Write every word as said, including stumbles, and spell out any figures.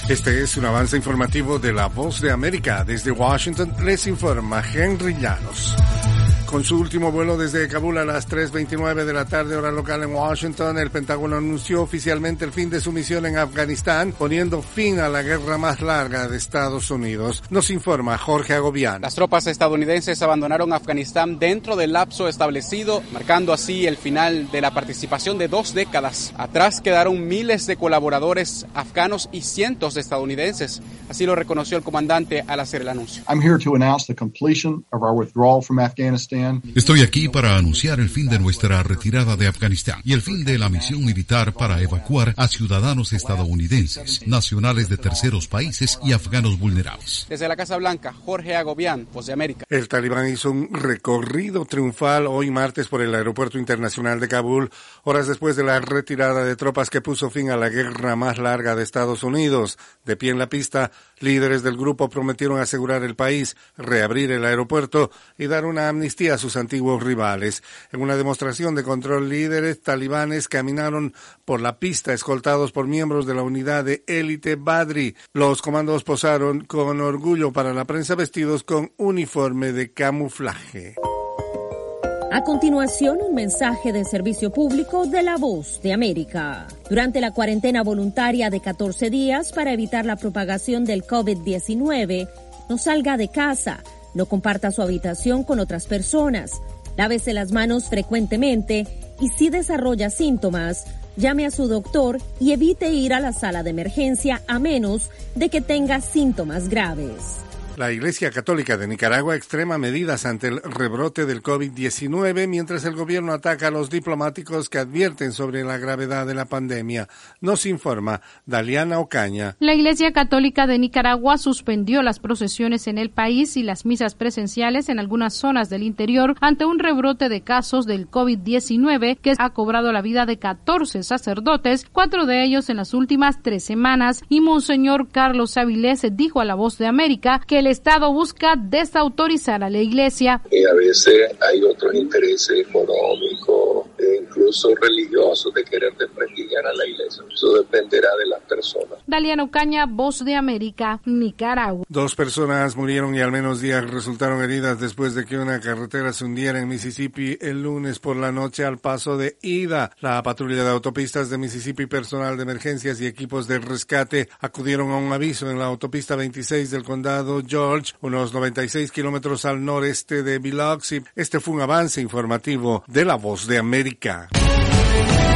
Este es un avance informativo de La Voz de América. Desde Washington les informa Henry Llanos. Con su último vuelo desde Kabul a las tres veintinueve de la tarde, hora local en Washington, el Pentágono anunció oficialmente el fin de su misión en Afganistán, poniendo fin a la guerra más larga de Estados Unidos. Nos informa Jorge Agobián. Las tropas estadounidenses abandonaron Afganistán dentro del lapso establecido, marcando así el final de la participación de dos décadas. Atrás quedaron miles de colaboradores afganos y cientos de estadounidenses. Así lo reconoció el comandante al hacer el anuncio. I'm here to announce the completion of our withdrawal from Afghanistan. Estoy aquí para anunciar el fin de nuestra retirada de Afganistán y el fin de la misión militar para evacuar a ciudadanos estadounidenses, nacionales de terceros países y afganos vulnerables. Desde la Casa Blanca, Jorge Agobián, Voz de América. El talibán hizo un recorrido triunfal hoy martes por el aeropuerto internacional de Kabul, horas después de la retirada de tropas que puso fin a la guerra más larga de Estados Unidos. De pie en la pista, líderes del grupo prometieron asegurar el país, reabrir el aeropuerto y dar una amnistía a sus antiguos rivales. En una demostración de control, líderes talibanes caminaron por la pista escoltados por miembros de la unidad de élite Badri. Los comandos posaron con orgullo para la prensa vestidos con uniforme de camuflaje. A continuación, un mensaje de servicio público de La Voz de América. Durante la cuarentena voluntaria de catorce días para evitar la propagación del COVID diecinueve, no salga de casa, no comparta su habitación con otras personas, lávese las manos frecuentemente y si desarrolla síntomas, llame a su doctor y evite ir a la sala de emergencia a menos de que tenga síntomas graves. La Iglesia Católica de Nicaragua extrema medidas ante el rebrote del COVID diecinueve mientras el gobierno ataca a los diplomáticos que advierten sobre la gravedad de la pandemia. Nos informa Daliana Ocaña. La Iglesia Católica de Nicaragua suspendió las procesiones en el país y las misas presenciales en algunas zonas del interior ante un rebrote de casos del COVID diecinueve que ha cobrado la vida de catorce sacerdotes, cuatro de ellos en las últimas tres semanas, y Monseñor Carlos Avilés dijo a La Voz de América que el Estado busca desautorizar a la Iglesia. Y a veces hay otros intereses económicos e incluso religiosos de querer desprestigiar a la Iglesia. Eso dependerá de las personas. Daliana Ocaña, Voz de América, Nicaragua. Dos personas murieron y al menos diez resultaron heridas después de que una carretera se hundiera en Mississippi el lunes por la noche al paso de Ida. La patrulla de autopistas de Mississippi, personal de emergencias y equipos de rescate acudieron a un aviso en la autopista veintiséis del condado George, unos noventa y seis kilómetros al noreste de Biloxi. Este fue un avance informativo de La Voz de América.